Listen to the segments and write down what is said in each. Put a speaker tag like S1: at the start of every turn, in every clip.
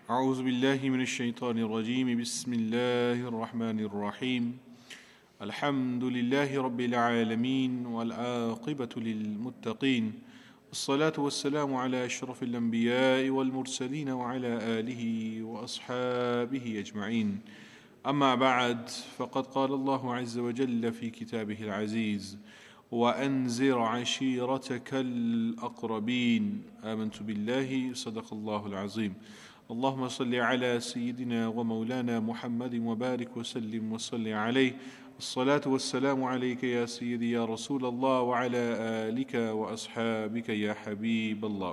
S1: أعوذ بالله من الشيطان الرجيم بسم الله الرحمن الرحيم الحمد لله رب العالمين والعاقبة للمتقين والصلاة والسلام على أشرف الأنبياء والمرسلين وعلى آله وأصحابه أجمعين أما بعد فقد قال الله عز وجل في كتابه العزيز وأنذر عشيرتك الأقربين آمنت بالله صدق الله العظيم اللهم صل على سيدنا ومولانا محمد وبارك وسلم وصل عليه الصلاة والسلام عليك يا سيدي يا رسول الله وعلى آلك وأصحابك يا حبيب الله.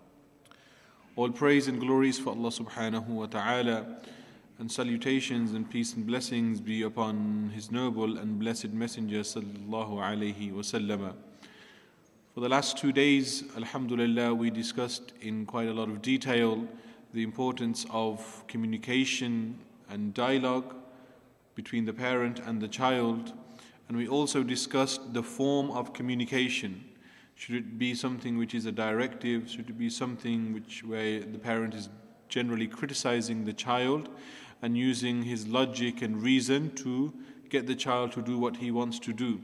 S1: All praise and glories for Allah subhanahu wa ta'ala, and salutations and peace and blessings be upon His noble and blessed Messenger sallallahu alayhi wa sallam. For the last 2 days, alhamdulillah, we discussed in quite a lot of detail the importance of communication and dialogue between the parent and the child, and we also discussed the form of communication. Should it be something which is a directive? Should it be something where the parent is generally criticizing the child and using his logic and reason to get the child to do what he wants to do?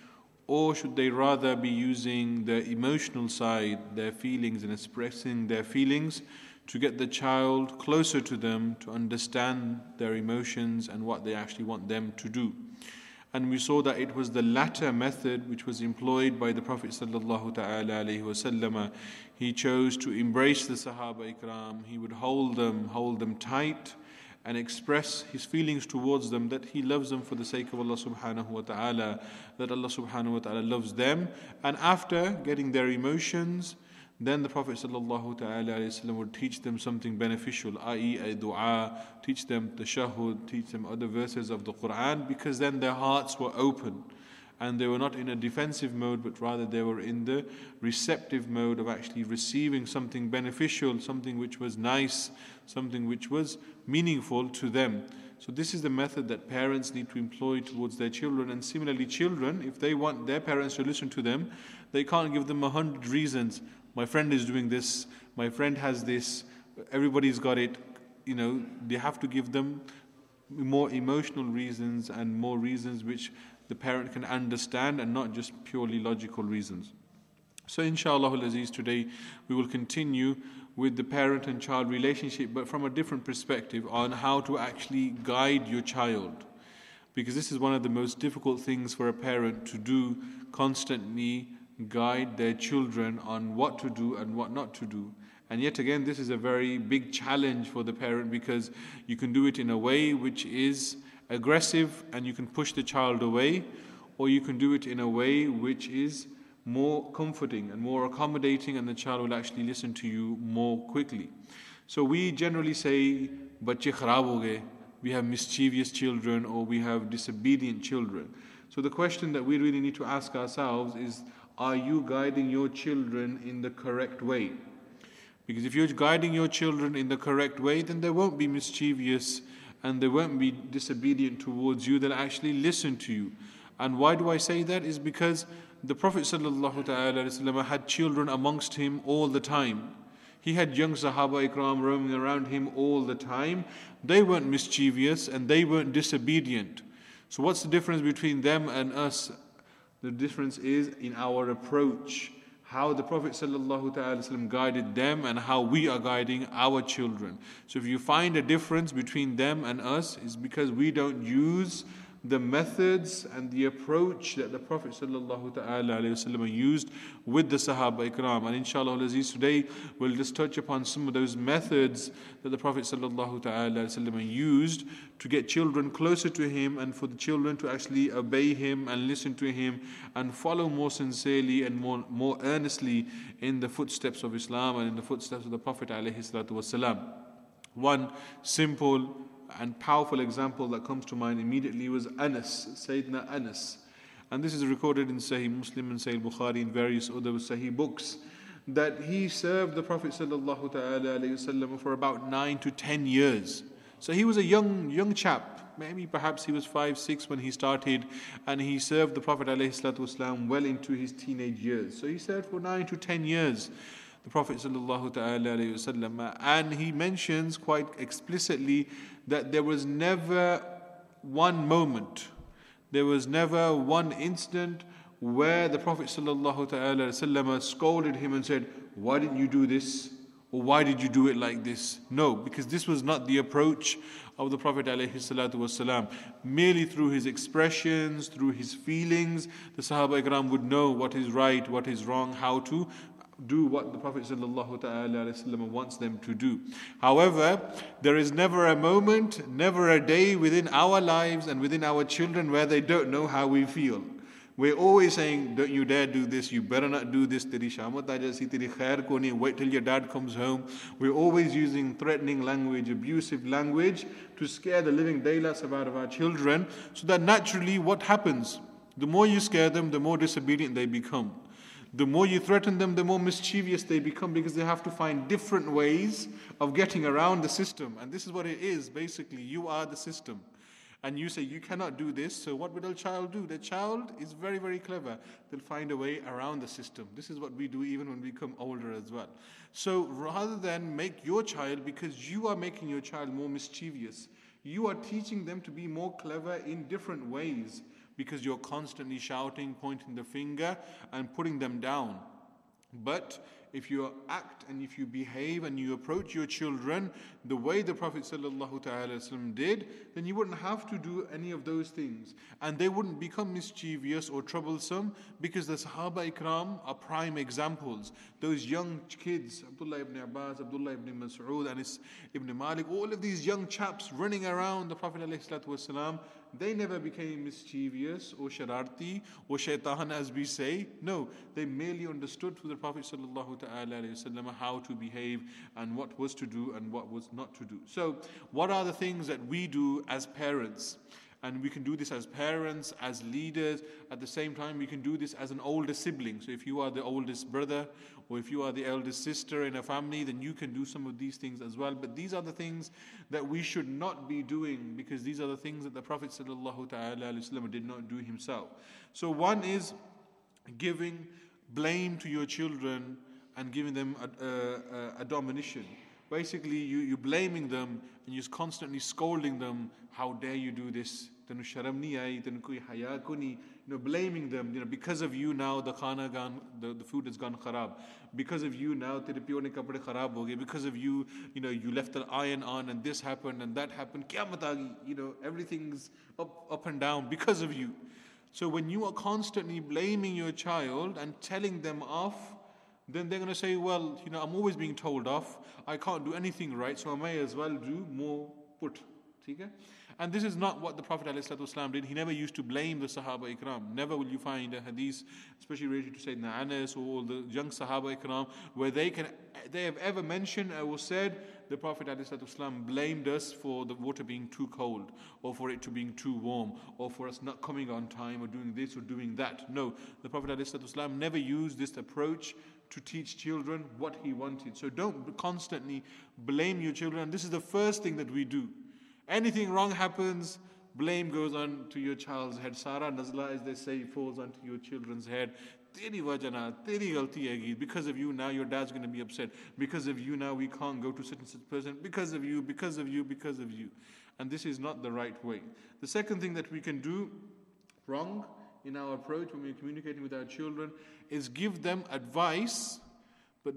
S1: Or should they rather be using the emotional side, their feelings, and expressing their feelings to get the child closer to them, to understand their emotions and what they actually want them to do? And we saw that it was the latter method which was employed by the Prophet sallallahu ta'ala alayhi wasallam. He chose to embrace the Sahaba Ikram. He would hold them tight, and express his feelings towards them, that he loves them for the sake of Allah subhanahu wa ta'ala, that Allah subhanahu wa ta'ala loves them. And after getting their emotions, then the Prophet sallallahu ta'ala alayhi wasallam would teach them something beneficial, i.e. a dua, teach them tashahhud, teach them other verses of the Quran, because then their hearts were open and they were not in a defensive mode, but rather they were in the receptive mode of actually receiving something beneficial, something which was nice, something which was meaningful to them. So this is the method that parents need to employ towards their children. And similarly, children, if they want their parents to listen to them, they can't give them 100 reasons. My friend is doing this, my friend has this, everybody's got it. They have to give them more emotional reasons and more reasons which the parent can understand, and not just purely logical reasons. So inshallah al-Aziz, today we will continue with the parent and child relationship, but from a different perspective, on how to actually guide your child. Because this is one of the most difficult things for a parent to do, constantly guide their children on what to do and what not to do. And yet again, this is a very big challenge for the parent, because you can do it in a way which is aggressive and you can push the child away, or you can do it in a way which is more comforting and more accommodating, and the child will actually listen to you more quickly. So we generally say, "Bachche kharab ho gaye," we have mischievous children or we have disobedient children. So the question that we really need to ask ourselves is, are you guiding your children in the correct way? Because if you're guiding your children in the correct way, then they won't be mischievous and they won't be disobedient towards you. They'll actually listen to you. And why do I say that? Is because the Prophet ﷺ had children amongst him all the time. He had young Sahaba Ikram roaming around him all the time. They weren't mischievous and they weren't disobedient. So what's the difference between them and us? The difference is in our approach, how the Prophet ﷺ guided them and how we are guiding our children. So if you find a difference between them and us, it's because we don't use the methods and the approach that the Prophet ﷺ used with the Sahaba Ikram. And inshallah al-Aziz, today we'll just touch upon some of those methods that the Prophet ﷺ used to get children closer to him, and for the children to actually obey him and listen to him and follow more sincerely and more earnestly in the footsteps of Islam and in the footsteps of the Prophet ﷺ. One simple and powerful example that comes to mind immediately was Anas, Sayyidina Anas. And this is recorded in Sahih Muslim and Sahih Bukhari and various other Sahih books, that he served the Prophet ﷺ for about 9 to 10 years. So he was a young chap. Maybe perhaps he was 5, 6 when he started, and he served the Prophet ﷺ well into his teenage years. So he served for 9 to 10 years. the Prophet ﷺ, and he mentions quite explicitly that there was never one moment, there was never one instant where the Prophet ﷺ scolded him and said, "Why didn't you do this?" or "Why did you do it like this?" No, because this was not the approach of the Prophet ﷺ. Merely through his expressions, through his feelings, the Sahaba Ikram would know what is right, what is wrong, how to do what the Prophet ﷺ wants them to do. However, there is never a moment, never a day within our lives and within our children where they don't know how we feel. We're always saying, "Don't you dare do this, you better not do this, teri shamat aa jasi, teri khair ko nahi, wait till your dad comes home." We're always using threatening language, abusive language to scare the living daylights out of our children, so that naturally what happens? The more you scare them, the more disobedient they become. The more you threaten them, the more mischievous they become, because they have to find different ways of getting around the system. And this is what it is, basically. You are the system. And you say, "You cannot do this," so what will a child do? The child is very, very clever. They'll find a way around the system. This is what we do even when we become older as well. So rather than make your child, because you are making your child more mischievous, you are teaching them to be more clever in different ways, because you're constantly shouting, pointing the finger, and putting them down. But if you act and if you behave and you approach your children the way the Prophet ﷺ did, then you wouldn't have to do any of those things. And they wouldn't become mischievous or troublesome, because the Sahaba Ikram are prime examples. Those young kids, Abdullah ibn Abbas, Abdullah ibn Mas'ud, Anas ibn Malik, all of these young chaps running around the Prophet ﷺ, they never became mischievous or shararti or shaitan, as we say. No, they merely understood through the Prophet ﷺ how to behave and what was to do and what was not to do. So, what are the things that we do as parents? And we can do this as parents, as leaders. At the same time, we can do this as an older sibling. So if you are the oldest brother or if you are the eldest sister in a family, then you can do some of these things as well. But these are the things that we should not be doing, because these are the things that the Prophet ﷺ did not do himself. So one is giving blame to your children and giving them admonition. Basically, you're blaming them and you're constantly scolding them. "How dare you do this? Tenu sharam nahi aayi, tenu koi haya ko nahi." Blaming them. Because of you now the khana the food has gone kharab. Because of you now tere piyo ne kapde kharab ho gaye. Because of you, you left the iron on and this happened and that happened. Qiyamah aa gayi. Everything's up and down because of you. So when you are constantly blaming your child and telling them off, then they're going to say, "Well, I'm always being told off. I can't do anything right, so I may as well do more put." Okay? And this is not what the Prophet ﷺ did. He never used to blame the Sahaba Ikram. Never will you find a hadith, especially related to Sayyidina Anas or the young Sahaba Ikram, where they have ever mentioned or said the Prophet ﷺ blamed us for the water being too cold, or for it to being too warm, or for us not coming on time, or doing this or doing that. No, the Prophet ﷺ never used this approach to teach children what he wanted. So don't constantly blame your children. This is the first thing that we do. Anything wrong happens, blame goes on to your child's head. Sara nazla, as they say, falls onto your children's head. Teri wajah na, teri galti hai, because of you now your dad's going to be upset. Because of you now we can't go to such and such person. Because of you, because of you, because of you. And this is not the right way. The second thing that we can do wrong in our approach when we're communicating with our children is give them advice, but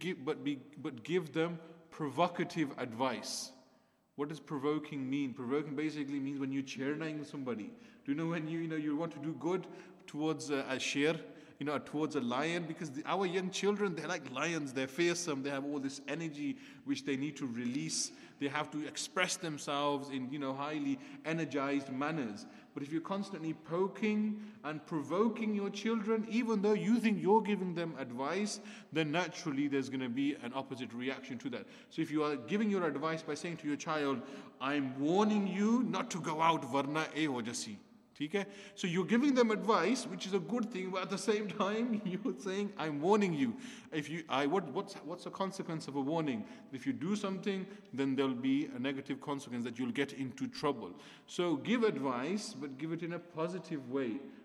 S1: give them provocative advice. What does provoking mean? Provoking basically means when you're cheering somebody. Do you know when you want to do good towards a sher, towards a lion? Because our young children, they're like lions. They're fearsome. They have all this energy which they need to release. They have to express themselves in highly energized manners. But if you're constantly poking and provoking your children, even though you think you're giving them advice, then naturally there's going to be an opposite reaction to that. So if you are giving your advice by saying to your child, "I'm warning you not to go out, varna e ho jasi." Okay? So you're giving them advice, which is a good thing, but at the same time you're saying, "I'm warning you." What's the consequence of a warning? If you do something, then there'll be a negative consequence, that you'll get into trouble. So give advice, but give it in a positive way.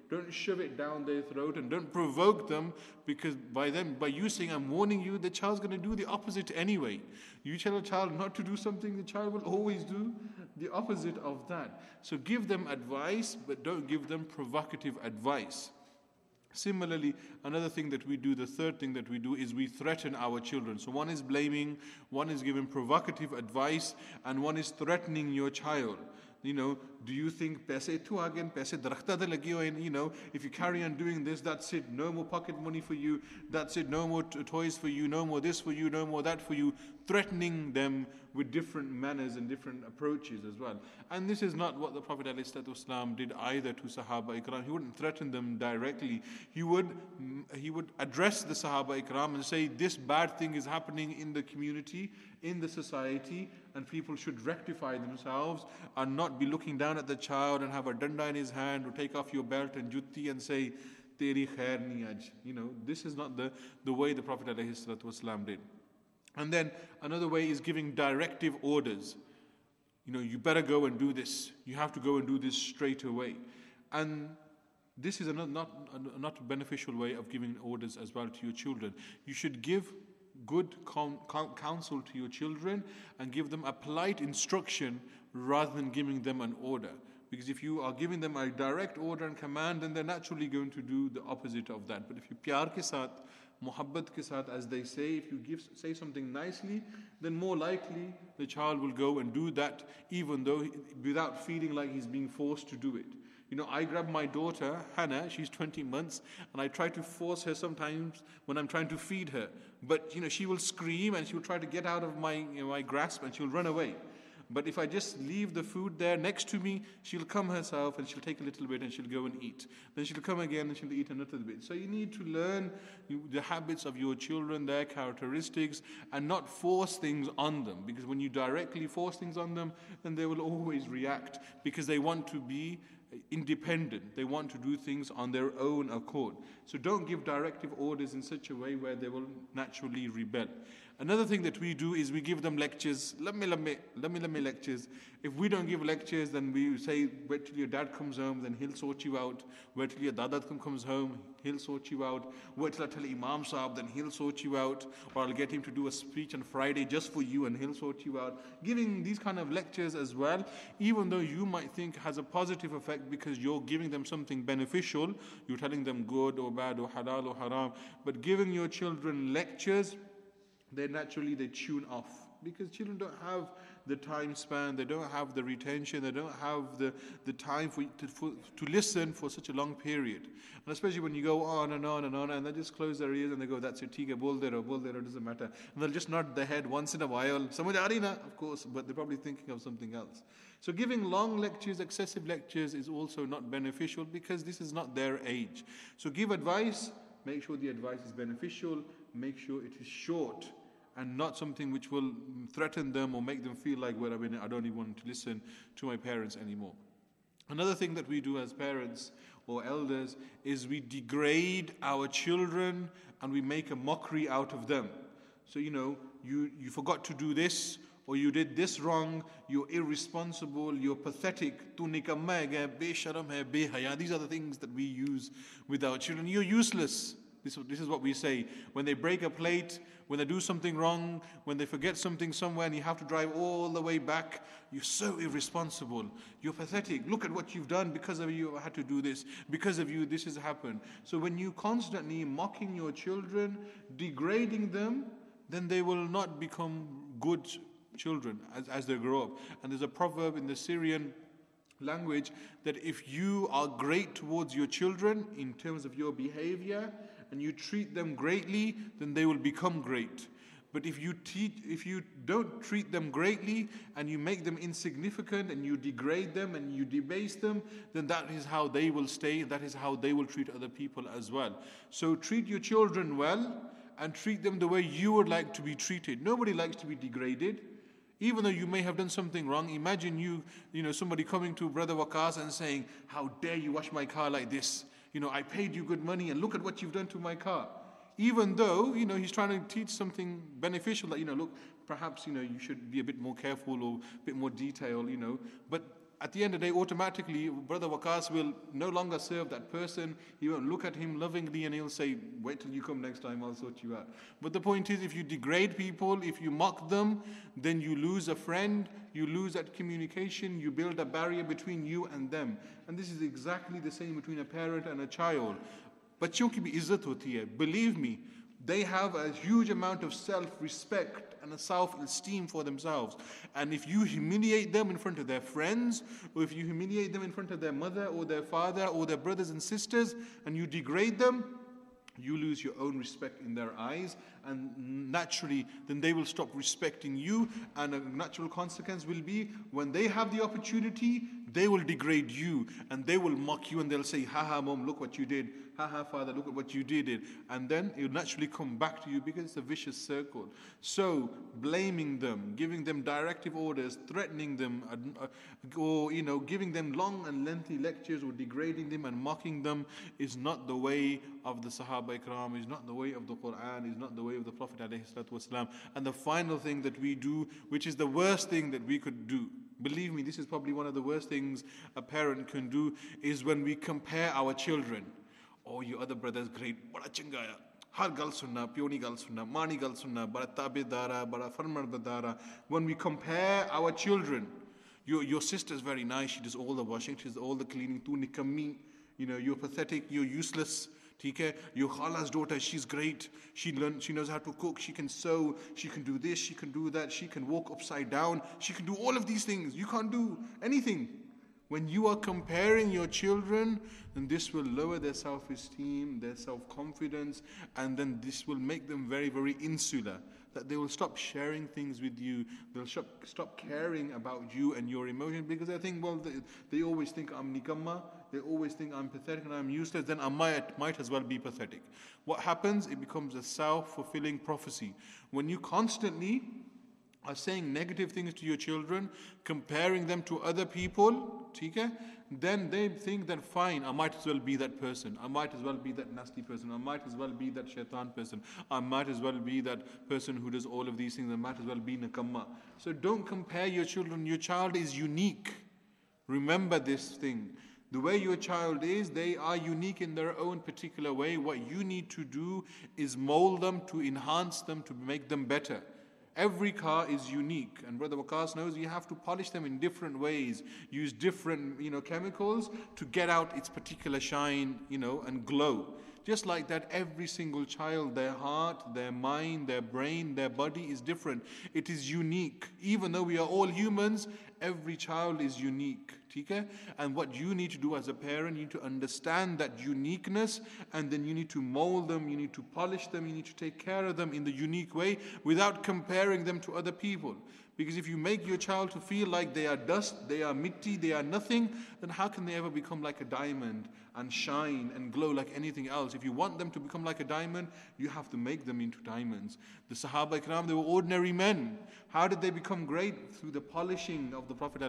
S1: Don't shove it down their throat, and don't provoke them, because by you saying, I'm warning you, the child's going to do the opposite anyway. You tell a child not to do something, the child will always do the opposite of that. So give them advice, but don't give them provocative advice. Similarly, another thing that we do, the third thing that we do, is we threaten our children. So one is blaming, one is giving provocative advice, and one is threatening your child. Do you think paise tu again, paise darakhta de lagi hoye, if you carry on doing this, that's it, no more pocket money for you, that's it, no more toys for you, no more this for you, no more that for you, threatening them with different manners and different approaches as well. And this is not what the Prophet ﷺ did either to Sahaba Ikram. He wouldn't threaten them directly. He would address the Sahaba Ikram and say, this bad thing is happening in the community, in the society, and people should rectify themselves and not be looking down at the child and have a danda in his hand or take off your belt and jutti and say, Teri khair nahi aaj. This is not the way the Prophet ﷺ did. And then another way is giving directive orders. You better go and do this. You have to go and do this straight away. And this is not a beneficial way of giving orders as well to your children. You should give good counsel to your children and give them a polite instruction rather than giving them an order. Because if you are giving them a direct order and command, then they're naturally going to do the opposite of that. But if you pyar ke saath, muhabbat ke saath, as they say, if you say something nicely, then more likely the child will go and do that, even though without feeling like he's being forced to do it. I grab my daughter, Hannah, she's 20 months, and I try to force her sometimes when I'm trying to feed her. But, she will scream and she'll try to get out of my grasp and she'll run away. But if I just leave the food there next to me, she'll come herself and she'll take a little bit and she'll go and eat. Then she'll come again and she'll eat another bit. So you need to learn the habits of your children, their characteristics, and not force things on them. Because when you directly force things on them, then they will always react, because they want to be independent. They want to do things on their own accord. So don't give directive orders in such a way where they will naturally rebel. Another thing that we do is we give them lectures, lammi lectures. If we don't give lectures, then we say, wait till your dad comes home, then he'll sort you out. Wait till your dada comes home, he'll sort you out. Wait till I tell Imam Sahib, then he'll sort you out. Or I'll get him to do a speech on Friday just for you and he'll sort you out. Giving these kind of lectures as well, even though you might think has a positive effect because you're giving them something beneficial, you're telling them good or bad or halal or haram, but giving your children lectures, they tune off, because children don't have the time span, they don't have the retention, they don't have the time to listen for such a long period. And especially when you go on and on and on, and they just close their ears and they go, that's it, theek hai, bol de raho, doesn't matter. And they'll just nod their head once in a while, samajh aa rahi na, of course, but they're probably thinking of something else. So giving long lectures, excessive lectures, is also not beneficial, because this is not their age. So give advice, make sure the advice is beneficial, make sure it is short, and not something which will threaten them or make them feel like, well, I don't even want to listen to my parents anymore. Another thing that we do as parents or elders is we degrade our children and we make a mockery out of them. So, you forgot to do this, or you did this wrong, you're irresponsible, you're pathetic, tu nikamma hai, besharam hai, behaya. These are the things that we use with our children. You're useless. This is what we say. When they break a plate, when they do something wrong, when they forget something somewhere and you have to drive all the way back, you're so irresponsible. You're pathetic. Look at what you've done. Because of you, I had to do this. Because of you, this has happened. So when you constantly mocking your children, degrading them, then they will not become good children as they grow up. And there's a proverb in the Syrian language that if you are great towards your children in terms of your behavior and you treat them greatly, then they will become great. But if you don't treat them greatly and you make them insignificant and you degrade them and you debase them, then that is how they will stay, that is how they will treat other people as well. So treat your children well and treat them the way you would like to be treated. Nobody likes to be degraded. Even though you may have done something wrong, imagine somebody coming to Brother Waqas and saying, how dare you wash my car like this? I paid you good money and look at what you've done to my car. Even though, he's trying to teach something beneficial, that, look, perhaps, you should be a bit more careful or a bit more detailed, but at the end of the day, automatically, Brother Waqas will no longer serve that person. He won't look at him lovingly and he'll say, wait till you come next time, I'll sort you out. But the point is, if you degrade people, if you mock them, then you lose a friend, you lose that communication, you build a barrier between you and them. And this is exactly the same between a parent and a child. बच्चों की भी इज्जत होती है. Believe me, they have a huge amount of self-respect and a self-esteem for themselves. And if you humiliate them in front of their friends, or if you humiliate them in front of their mother or their father or their brothers and sisters, and you degrade them, you lose your own respect in their eyes, and naturally then they will stop respecting you, and a natural consequence will be when they have the opportunity, they will degrade you and they will mock you and they'll say, ha ha mom, look what you did, ha ha father, look at what you did, and then it will naturally come back to you because it's a vicious circle. So blaming them, giving them directive orders, threatening them, or giving them long and lengthy lectures, or degrading them and mocking them is not the way of the Sahaba Ikram, is not the way of the Quran, is not the way of the Prophet ﷺ. And the final thing that we do, which is the worst thing that we could do, believe me, this is probably one of the worst things a parent can do, is when we compare our children. Oh, your other brother's great, bada changa hai. Har gal sunna, pioni gal sunna, mani gal sunna, bada tabedara, bada farmardara. When we compare our children, your sister's very nice, she does all the washing, she does all the cleaning, tu nikami, you're pathetic, you're useless. Your khala's daughter, she's great. She knows how to cook, she can sew, she can do this, she can do that, she can walk upside down, she can do all of these things. You can't do anything. When you are comparing your children, then this will lower their self-esteem, their self-confidence, and then this will make them very, very insular. That they will stop sharing things with you, they'll stop caring about you and your emotions, because they think, well, they always think I'm nikamma, they always think I'm pathetic and I'm useless, then I might as well be pathetic. What happens? It becomes a self-fulfilling prophecy. When you constantly are saying negative things to your children, comparing them to other people, then they think that fine, I might as well be that person, I might as well be that nasty person, I might as well be that shaitan person, I might as well be that person who does all of these things, I might as well be nakamma. So don't compare your children. Your child is unique. Remember this thing. The way your child is, they are unique in their own particular way. What you need to do is mold them, to enhance them, to make them better. Every car is unique, and Brother Waqas knows you have to polish them in different ways, use different chemicals to get out its particular shine, and glow. Just like that, every single child, their heart, their mind, their brain, their body is different. It is unique. Even though we are all humans, every child is unique. And what you need to do as a parent, you need to understand that uniqueness, and then you need to mold them, you need to polish them, you need to take care of them in the unique way without comparing them to other people. Because if you make your child to feel like they are dust, they are mitti, they are nothing, then how can they ever become like a diamond and shine and glow like anything else? If you want them to become like a diamond, you have to make them into diamonds. The Sahaba Ikram, they were ordinary men. How did they become great? Through the polishing of the Prophet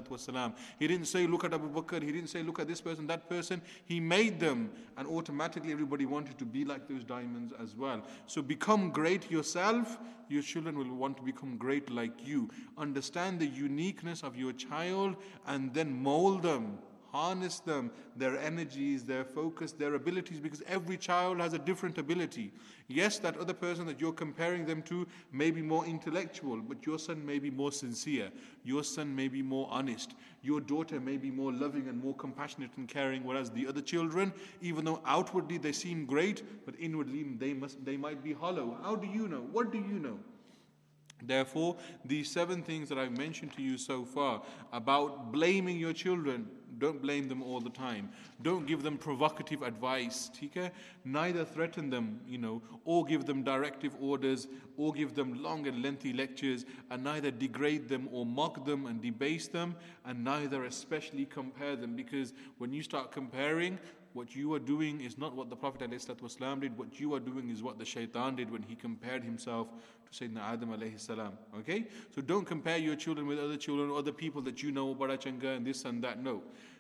S1: ﷺ. He didn't say, look at Abu Bakr. He didn't say, look at this person, that person. He made them, and automatically everybody wanted to be like those diamonds as well. So become great yourself. Your children will want to become great like you. Understand the uniqueness of your child and then mold them, harness them, their energies, their focus, their abilities, because every child has a different ability. Yes, that other person that you're comparing them to may be more intellectual, but your son may be more sincere. Your son may be more honest. Your daughter may be more loving and more compassionate and caring, whereas the other children, even though outwardly they seem great, but inwardly they might be hollow. How do you know? What do you know? Therefore, these 7 things that I've mentioned to you so far about blaming your children, don't blame them all the time. Don't give them provocative advice. Neither threaten them, or give them directive orders, or give them long and lengthy lectures, and neither degrade them or mock them and debase them, and neither especially compare them. Because when you start comparing, what you are doing is not what the Prophet ﷺ did. What you are doing is what the shaitan did when he compared himself to Sayyidina Adam alayhi salam. Okay? So don't compare your children with other children or other people that you know, Bada Changa and this and that. No.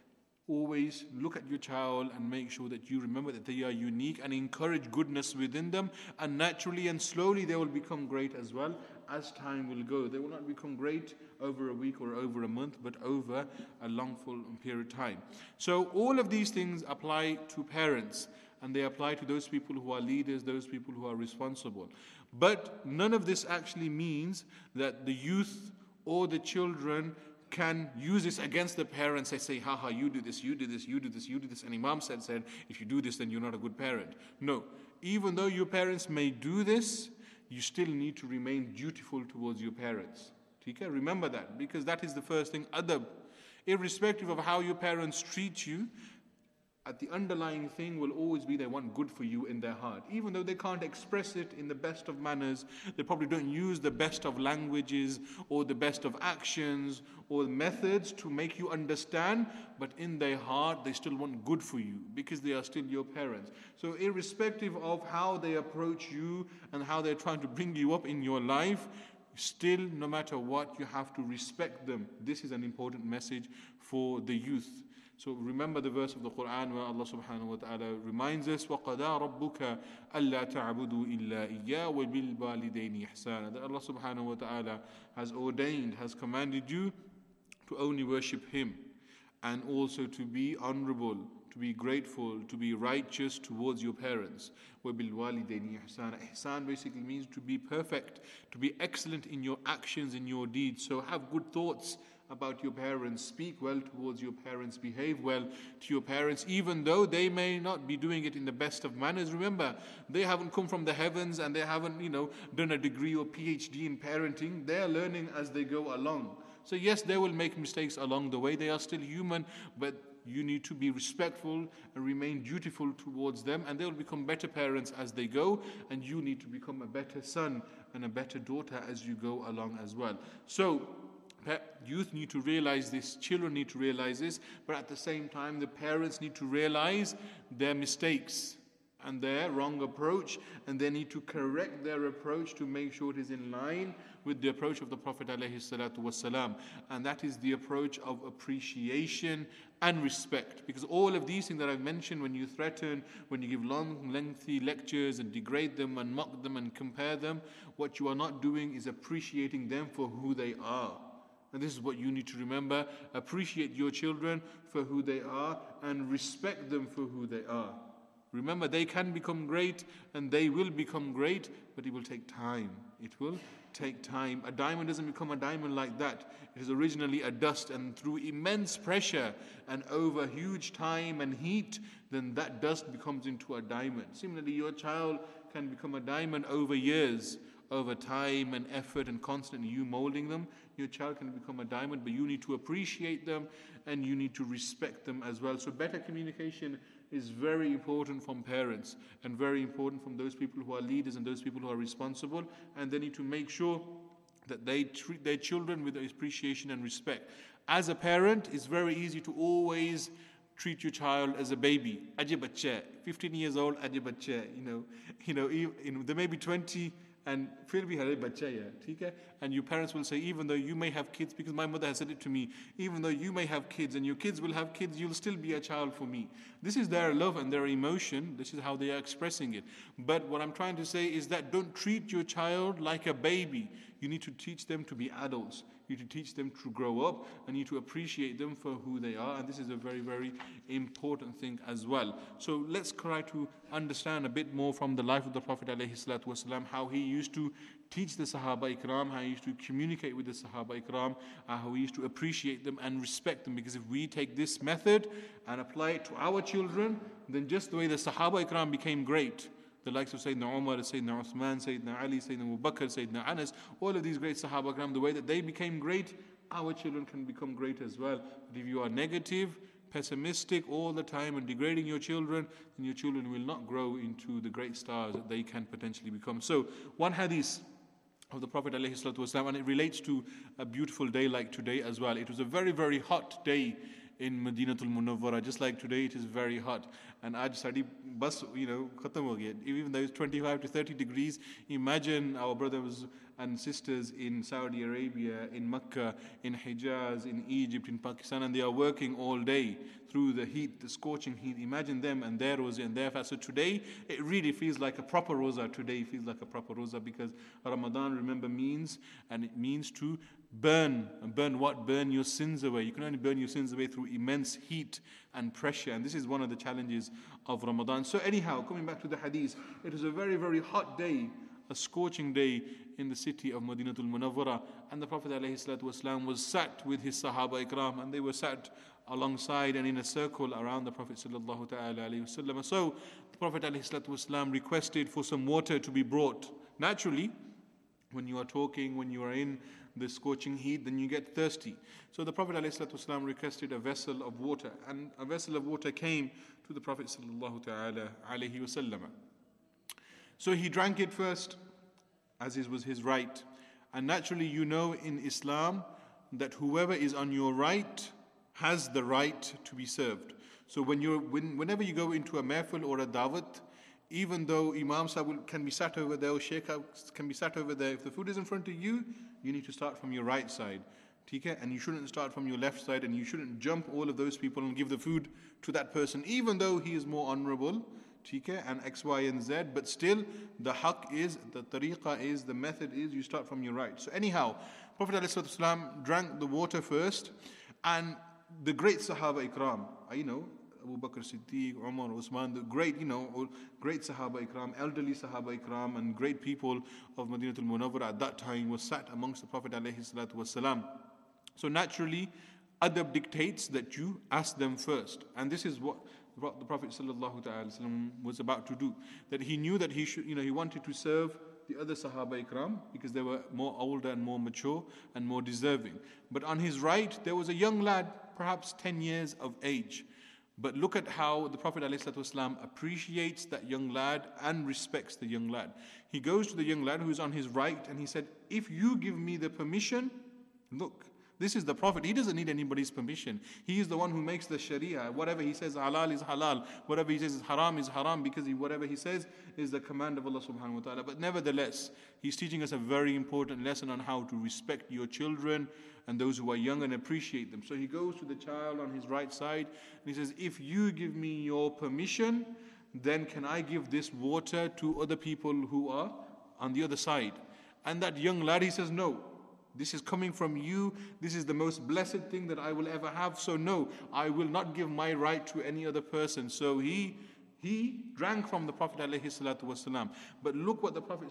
S1: Always look at your child and make sure that you remember that they are unique and encourage goodness within them, and naturally and slowly they will become great as well as time will go. They will not become great over a week or over a month, but over a long full period of time. So all of these things apply to parents, and they apply to those people who are leaders, those people who are responsible. But none of this actually means that the youth or the children can use this against the parents. They say, haha, you do this, you do this, you do this, you do this. And Imam said, if you do this, then you're not a good parent. No. Even though your parents may do this, you still need to remain dutiful towards your parents. Okay? Remember that, because that is the first thing. Adab. Irrespective of how your parents treat you, at the underlying thing will always be they want good for you in their heart. Even though they can't express it in the best of manners, they probably don't use the best of languages or the best of actions or methods to make you understand, but in their heart they still want good for you because they are still your parents. So irrespective of how they approach you and how they're trying to bring you up in your life, still, no matter what, you have to respect them. This is an important message for the youth. So remember the verse of the Quran where Allah subhanahu wa ta'ala reminds us, وَقَدَى رَبُّكَ أَلَّا تَعْبُدُوا إِلَّا إِيَّاهُ وَبِالْوَالِدَيْنِ إِحْسَانًا. That Allah subhanahu wa ta'ala has ordained, has commanded you to only worship Him, and also to be honorable, to be grateful, to be righteous towards your parents. وَبِالْوَالِدَيْنِ إِحْسَانًا. Ihsan basically means to be perfect, to be excellent in your actions, in your deeds. So have good thoughts about your parents, speak well towards your parents, behave well to your parents, even though they may not be doing it in the best of manners. Remember, they haven't come from the heavens and they haven't, done a degree or PhD in parenting. They are learning as they go along. So yes, they will make mistakes along the way. They are still human, but you need to be respectful and remain dutiful towards them, and they will become better parents as they go, and you need to become a better son and a better daughter as you go along as well. So youth need to realize this, children need to realize this, but at the same time the parents need to realize their mistakes and their wrong approach, and they need to correct their approach to make sure it is in line with the approach of the Prophet ﷺ. And that is the approach of appreciation and respect. Because all of these things that I've mentioned, when you threaten, when you give long, lengthy lectures and degrade them and mock them and compare them, what you are not doing is appreciating them for who they are. And this is what you need to remember. Appreciate your children for who they are and respect them for who they are. Remember, they can become great and they will become great, but it will take time. It will take time. A diamond doesn't become a diamond like that. It is originally a dust, and through immense pressure and over huge time and heat, then that dust becomes into a diamond. Similarly, your child can become a diamond over years, over time and effort and constantly you molding them. Your child can become a diamond, but you need to appreciate them and you need to respect them as well. So better communication is very important from parents and very important from those people who are leaders and those people who are responsible, and they need to make sure that they treat their children with appreciation and respect. As a parent, it's very easy to always treat your child as a baby. Aje bachcha, 15 years old, aje bachcha, they may be 20 and फिर भी हरे बच्चा ही है, ठीक है? And your parents will say, even though you may have kids, because my mother has said it to me, even though you may have kids and your kids will have kids, you'll still be a child for me. This is their love and their emotion. This is how they are expressing it. But what I'm trying to say is that don't treat your child like a baby. You need to teach them to be adults. You need to teach them to grow up, and you need to appreciate them for who they are. And this is a very, very important thing as well. So let's try to understand a bit more from the life of the Prophet ﷺ, how he used to teach the Sahaba Ikram, how he used to communicate with the Sahaba Ikram, how he used to appreciate them and respect them. Because if we take this method and apply it to our children, then just the way the Sahaba Ikram became great, the likes of Sayyidina Umar, Sayyidina Uthman, Sayyidina Ali, Sayyidina Abu Bakr, Sayyidina Anas, all of these great Sahaba Ikram, the way that they became great, our children can become great as well. But if you are negative, pessimistic all the time and degrading your children, then your children will not grow into the great stars that they can potentially become. So one hadith of the Prophet ﷺ, and it relates to a beautiful day like today as well. It was a very, very hot day in Madinatul Munawwara, just like today it is very hot. And aaj sadi bus, khatam ho gaya. Even though it's 25 to 30 degrees, imagine our brother was and sisters in Saudi Arabia, in Mecca, in Hijaz, in Egypt, in Pakistan, and they are working all day through the heat, the scorching heat. Imagine them and their roza and their fast. So today, it really feels like a proper roza. Today feels like a proper roza because Ramadan, remember, means, and it means to burn. And burn what? Burn your sins away. You can only burn your sins away through immense heat and pressure. And this is one of the challenges of Ramadan. So anyhow, coming back to the hadith, it was a very, very hot day, a scorching day in the city of Madinatul Munawwara, and the Prophet ﷺ was sat with his Sahaba Ikram, and they were sat alongside and in a circle around the Prophet ﷺ. So the Prophet ﷺ requested for some water to be brought. Naturally, when you are talking, when you are in the scorching heat, then you get thirsty. So the Prophet ﷺ requested a vessel of water, and a vessel of water came to the Prophet ﷺ. So he drank it first, as was his right. And naturally, you know in Islam that whoever is on your right has the right to be served. So whenever you go into a mehfil or a dawat, even though Imam Sahib can be sat over there or Sheikh can be sat over there, if the food is in front of you, you need to start from your right side. And you shouldn't start from your left side, and you shouldn't jump all of those people and give the food to that person, even though he is more honorable, and X, Y, and Z. But still, the haqq is, the tariqah is, the method is, you start from your right. So anyhow, Prophet ﷺ drank the water first, and the great Sahaba Ikram, Abu Bakr Siddiq, Umar, Usman, the great, great Sahaba Ikram, elderly Sahaba Ikram, and great people of Madinatul Munawwara at that time was sat amongst the Prophet ﷺ. So naturally, adab dictates that you ask them first. And this is what the Prophet ﷺ was about to do. That he knew that he wanted to serve the other Sahaba Ikram because they were more older and more mature and more deserving. But on his right, there was a young lad, perhaps 10 years of age. But look at how the Prophet ﷺ appreciates that young lad and respects the young lad. He goes to the young lad who is on his right and he said, if you give me the permission, look, this is the Prophet. He doesn't need anybody's permission. He is the one who makes the Sharia. Whatever he says halal is halal. Whatever he says is haram because whatever he says is the command of Allah subhanahu wa ta'ala. But nevertheless, he's teaching us a very important lesson on how to respect your children and those who are young and appreciate them. So he goes to the child on his right side and he says, if you give me your permission, then can I give this water to other people who are on the other side? And that young lad, he says, no. This is coming from you. This is the most blessed thing that I will ever have. So no, I will not give my right to any other person. So he drank from the Prophet ﷺ. But look what the Prophet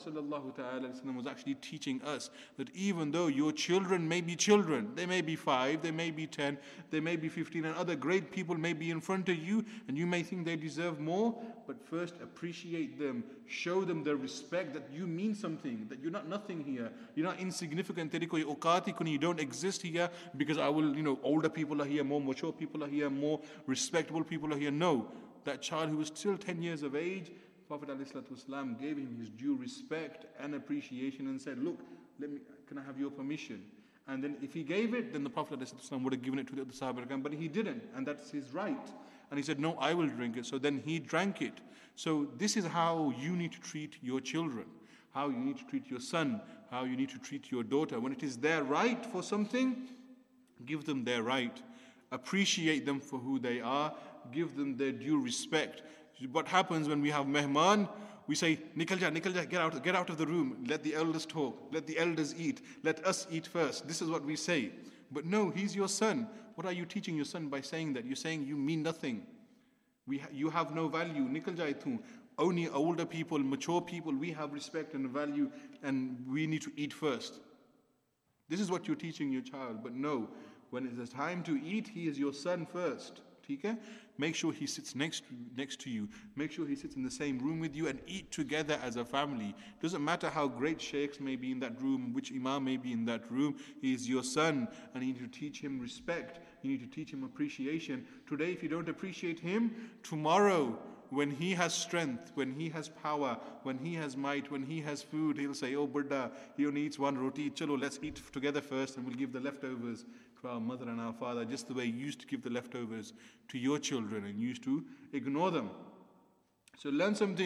S1: ﷺ was actually teaching us, that even though your children may be children, they may be 5, they may be 10, they may be 15, and other great people may be in front of you, and you may think they deserve more, but first appreciate them, show them the respect that you mean something, that you're not nothing here, you're not insignificant, you don't exist here because older people are here, more mature people are here, more respectable people are here. No. That child who was still 10 years of age, Prophet ﷺ gave him his due respect and appreciation and said, look, can I have your permission? And then if he gave it, then the Prophet ﷺ would have given it to the other Sahaba, but he didn't, and that's his right. And he said, no, I will drink it. So then he drank it. So this is how you need to treat your children, how you need to treat your son, how you need to treat your daughter. When it is their right for something, give them their right. Appreciate them for who they are. Give them their due respect. What happens when we have mehman? We say, Nikal ja, get out of the room. Let the elders talk. Let the elders eat. Let us eat first. This is what we say. But no, he's your son. What are you teaching your son by saying that? You're saying you mean nothing. You have no value. Nikal ja itu. Only older people, mature people, we have respect and value, and we need to eat first. This is what you're teaching your child. But no, when it's time to eat, he is your son first. Make sure he sits next to you. Make sure he sits in the same room with you and eat together as a family. Doesn't matter how great sheikhs may be in that room, which imam may be in that room. He is your son, and you need to teach him respect. You need to teach him appreciation. Today, if you don't appreciate him, tomorrow, when he has strength, when he has power, when he has might, when he has food, he'll say, oh Buddha, he only eats one roti. Chalo, let's eat together first, and we'll give the leftovers to our mother and our father, just the way you used to give the leftovers to your children and used to ignore them. So learn something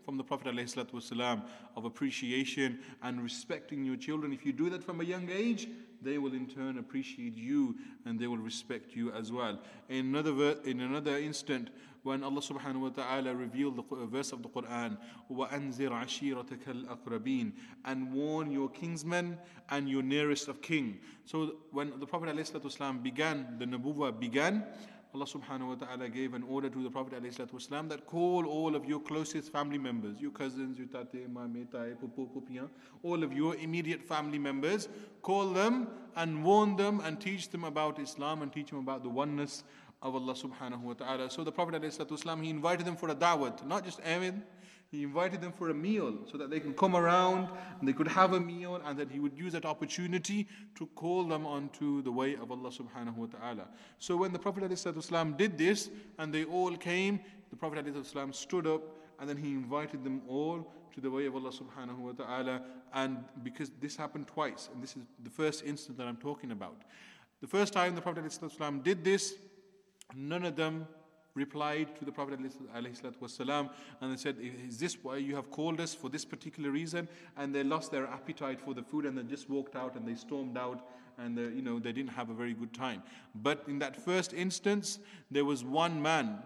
S1: from the Prophet ﷺ of appreciation and respecting your children. If you do that from a young age, they will in turn appreciate you and they will respect you as well. In another instant, when Allah subhanahu wa ta'ala revealed the verse of the Quran, وَأَنذِرْ عَشِيرَتَكَ الْأَقْرَبِينَ, and warn your kinsmen and your nearest of kin. So when the Prophet ﷺ began, the Nubuwwah began, Allah subhanahu wa ta'ala gave an order to the Prophet ﷺ that call all of your closest family members, your cousins, your tate, mame, tae, pupu, pupiyan, all of your immediate family members, call them and warn them and teach them about Islam and teach them about the oneness of Allah subhanahu wa ta'ala. So the Prophet ﷺ, he invited them for a da'wat, not just Amin. He invited them for a meal so that they can come around and they could have a meal, and that he would use that opportunity to call them onto the way of Allah subhanahu wa ta'ala. So when the Prophet ﷺ did this and they all came, the Prophet ﷺ stood up and then he invited them all to the way of Allah subhanahu wa ta'ala. And because this happened twice, and this is the first instance that I'm talking about. The first time the Prophet ﷺ did this, none of them replied to the Prophet ﷺ, and they said, is this why you have called us, for this particular reason? And they lost their appetite for the food and they just walked out and they stormed out, and they didn't have a very good time. But in that first instance, there was one man,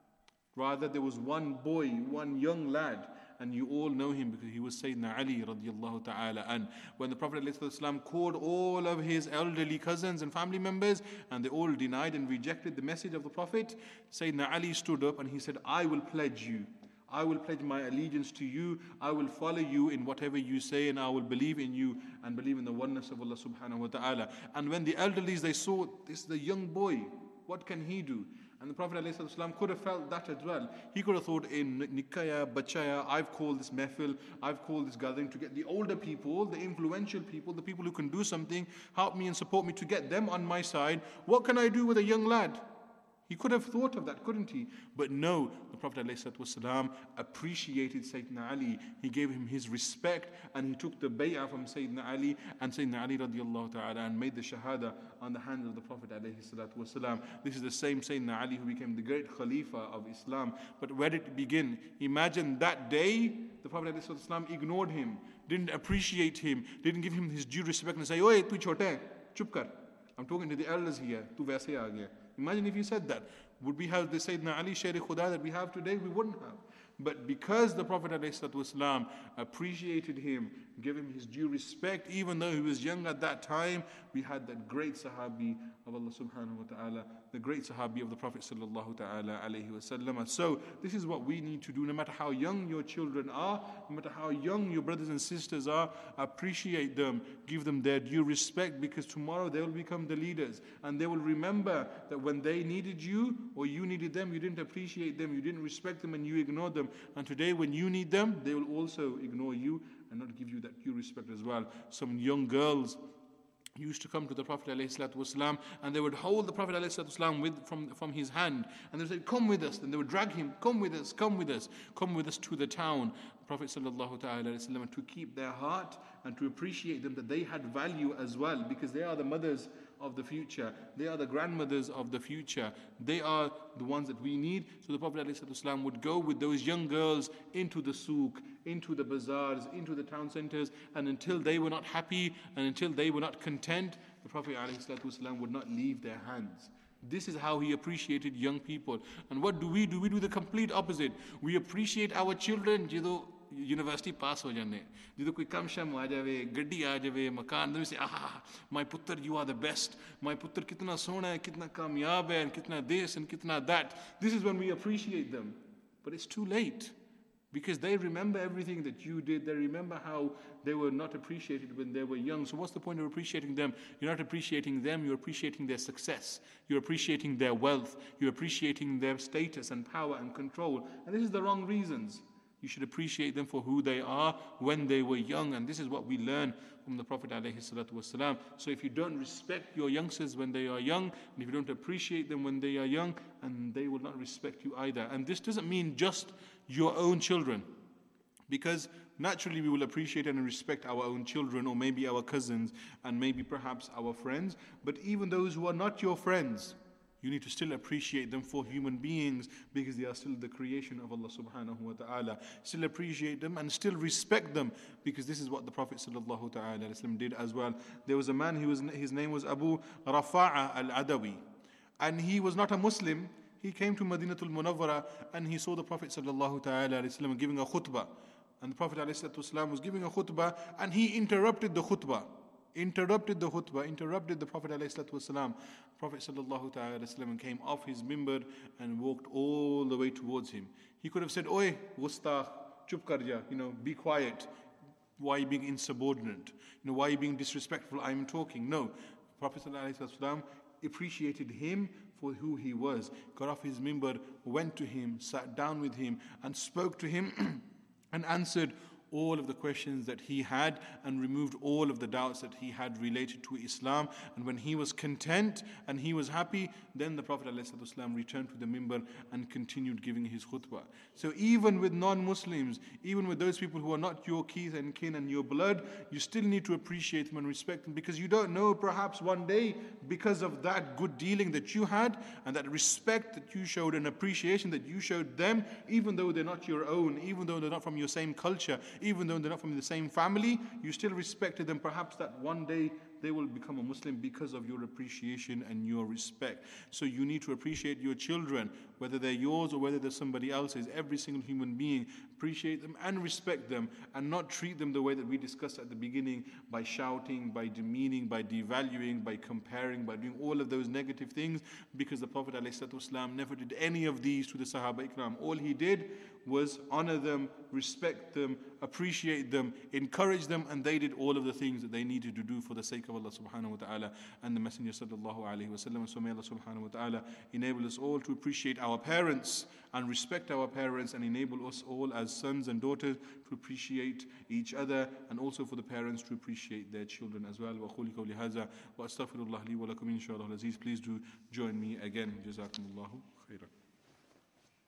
S1: rather there was one boy, one young lad, and you all know him because he was Sayyidina Ali radiallahu ta'ala. And when the Prophet ﷺ called all of his elderly cousins and family members, and they all denied and rejected the message of the Prophet, Sayyidina Ali stood up and he said, I will pledge you. I will pledge my allegiance to you. I will follow you in whatever you say, and I will believe in you and believe in the oneness of Allah subhanahu wa ta'ala. And when the elderlies, they saw this is a young boy, what can he do? And the Prophet ﷺ could have felt that as well. He could have thought, in Nikaya, Bachaya, I've called this mehfil, I've called this gathering to get the older people, the influential people, the people who can do something, help me and support me, to get them on my side. What can I do with a young lad? He could have thought of that, couldn't he? But no, the Prophet ﷺ appreciated Sayyidina Ali. He gave him his respect, and he took the bay'ah from Sayyidina Ali, and Sayyidina Ali radiallahu ta'ala, and made the shahada on the hands of the Prophet ﷺ. This is the same Sayyidina Ali who became the great Khalifa of Islam. But where did it begin? Imagine that day, the Prophet ﷺ ignored him, didn't appreciate him, didn't give him his due respect and say, "Oi, tu chote hai, chup kar. I'm talking to the elders here, tu waise aa gaya." Imagine if you said that. Would we have the Sayyidina Ali Sher Khuda that we have today? We wouldn't have. But because the Prophet ﷺ appreciated him, gave him his due respect, even though he was young at that time, we had that great Sahabi of Allah subhanahu wa ta'ala, the great Sahabi of the Prophet sallallahu ta'ala alayhi wa sallam. So this is what we need to do, no matter how young your children are, no matter how young your brothers and sisters are, appreciate them, give them their due respect, because tomorrow they will become the leaders, and they will remember that when they needed you or you needed them, you didn't appreciate them, you didn't respect them, and you ignored them. And today when you need them, they will also ignore you and not give you that due respect as well. Some young girls used to come to the Prophet ﷺ, and they would hold the Prophet ﷺ from his hand, and they would say, "Come with us." And they would drag him, "Come with us, come with us, come with us to the town." The Prophet ﷺ, to keep their heart and to appreciate them, that they had value as well, because they are the mothers of the future, they are the grandmothers of the future, they are the ones that we need. So the Prophet ﷺ would go with those young girls into the souk, into the bazaars, into the town centers, and until they were not happy and until they were not content, the Prophet ﷺ would not leave their hands. This is how he appreciated young people. And what do? We do the complete opposite. We appreciate our children ਜਦੋਂ university पास हो जाने, ਜਦੋਂ कोई कम शम आ जावे, गड्डी आ जावे, मकान, then we say, "Ah, my putter, you are the best. My putter kitna sona hai, kitna kamyab hai, and kitna this and kitna that." This is when we appreciate them. But it's too late, because they remember everything that you did. They remember how they were not appreciated when they were young. So what's the point of appreciating them? You're not appreciating them, you're appreciating their success. You're appreciating their wealth. You're appreciating their status and power and control. And this is the wrong reasons. You should appreciate them for who they are when they were young. And this is what we learn from the Prophet ﷺ. So if you don't respect your youngsters when they are young, and if you don't appreciate them when they are young, and they will not respect you either. And this doesn't mean just your own children, because naturally we will appreciate and respect our own children, or maybe our cousins, and maybe perhaps our friends. But even those who are not your friends, You need to still appreciate them for human beings because they are still the creation of Allah subhanahu wa ta'ala. Still appreciate them and still respect them because this is what the Prophet sallallahu ta'ala did as well. There was a man, his name was Abu Rafa'a al-Adawi, and he was not a Muslim. He came to Madinatul Munawwara and he saw the Prophet sallallahu ta'ala giving a khutbah. And the Prophet ﷺ was giving a khutbah and he interrupted the khutbah. Interrupted the Prophet ﷺ. Prophet ﷺ came off his mimbar and walked all the way towards him. He could have said, "Oi, gustakh, chup kar ja, be quiet. Why are you being insubordinate? Why are you being disrespectful? I'm talking." No. Prophet ﷺ appreciated him for who he was. Got off his mimbar, went to him, sat down with him and spoke to him and answered all of the questions that he had and removed all of the doubts that he had related to Islam. And when he was content and he was happy, then the Prophet ﷺ returned to the mimbar and continued giving his khutbah. So even with non-Muslims, even with those people who are not your kith and kin and your blood, you still need to appreciate them and respect them, because you don't know, perhaps one day, because of that good dealing that you had and that respect that you showed and appreciation that you showed them, even though they're not your own, even though they're not from your same culture, even though they're not from the same family, you still respected them. Perhaps that one day they will become a Muslim because of your appreciation and your respect. So you need to appreciate your children, whether they're yours or whether they're somebody else's. Every single human being, appreciate them and respect them, and not treat them the way that we discussed at the beginning, by shouting, by demeaning, by devaluing, by comparing, by doing all of those negative things, because the Prophet ﷺ never did any of these to the Sahaba Ikram. All he did was honor them, respect them, appreciate them, encourage them, and they did all of the things that they needed to do for the sake of Allah subhanahu wa ta'ala and the Messenger sallallahu alayhi wa sallam. So may Allah subhanahu wa ta'ala enable us all to appreciate our parents and respect our parents, and enable us all as sons and daughters to appreciate each other, and also for the parents to appreciate their children as well. وَأَقُولُ قَوْلِي هَذَا وَأَسْتَغْفِرُ اللَّهَ لِي وَلَكُمْ إِنْ شَاء اللَّهُ الْعَزِيزُ. Please do join me again. جزاكم الله خيرا.